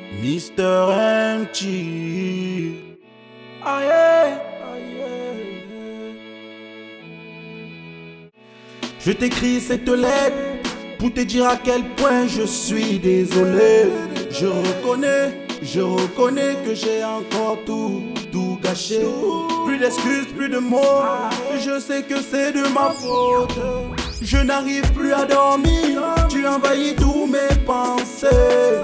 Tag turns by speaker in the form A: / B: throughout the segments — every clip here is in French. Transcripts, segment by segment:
A: Mister MT. Aïe, aïe. Je t'écris cette lettre pour te dire à quel point je suis désolé. Je reconnais que j'ai encore tout gâché. Plus d'excuses, plus de mots. Je sais que c'est de ma faute. Je n'arrive plus à dormir. Tu envahis tous mes pensées.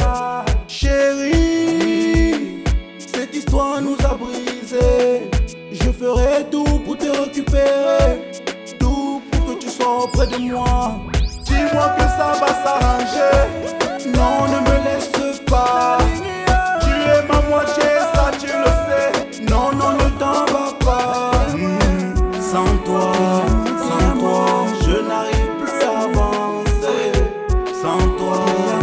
A: Chérie, cette histoire nous a brisés. Je ferai tout pour te récupérer. Tout pour que tu sois auprès de moi. Dis-moi que ça va s'arranger. Non, ne me laisse pas. Tu es ma moitié, ça tu le sais. Non, non, ne t'en va pas. Sans toi, je n'arrive plus à avancer. Sans toi,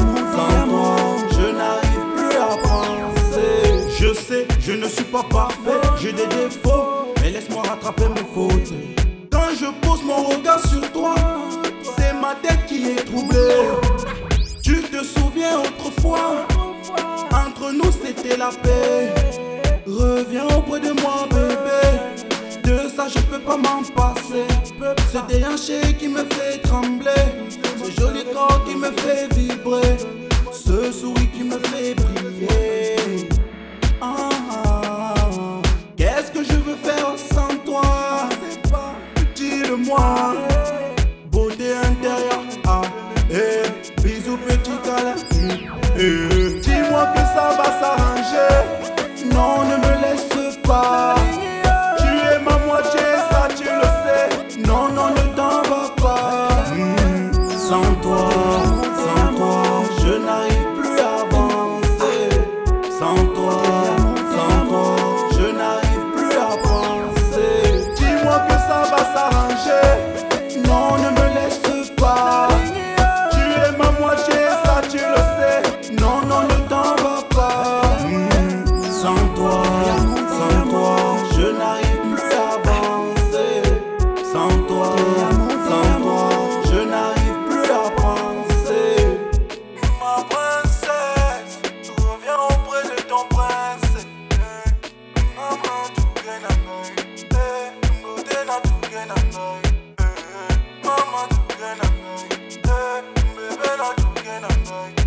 A: je n'arrive plus à avancer. Je sais, je ne suis pas parfait, j'ai des défauts, mais laisse-moi rattraper mes fautes. Quand je pose mon regard sur toi, c'est ma tête qui est troublée. Tu te souviens autrefois, entre nous c'était la paix. Reviens auprès de moi bébé, de ça je peux pas m'en passer. Ce déhanché qui me fait trembler, ce joli corps qui me fait vibrer, ce sourire qui me fait briller. Qu'est-ce que je veux faire sans toi? Dis-le-moi. Beauté intérieure, bisous petit câlin. Dis-moi que ça va s'arranger. Non, ne me laisse pas. Tu es ma moitié, ça tu le sais. Non, non, ne t'en va pas. Sans toi, je n'arrive plus à avancer. Sans toi, je n'arrive plus à avancer. Dis-moi que ça va s'arranger. Non, ne me laisse pas. Tu es ma moitié, ça tu le sais. Non, non, ne t'en va pas. Sans toi, je n'arrive plus à avancer. Sans toi, je n'arrive plus à avancer. Ma princesse, reviens auprès de ton prince. Maman, tout gagne à nous. Beauté na tout gagne à nous. Maman, tout gagne à nous. Bébé na tout gagne à nous.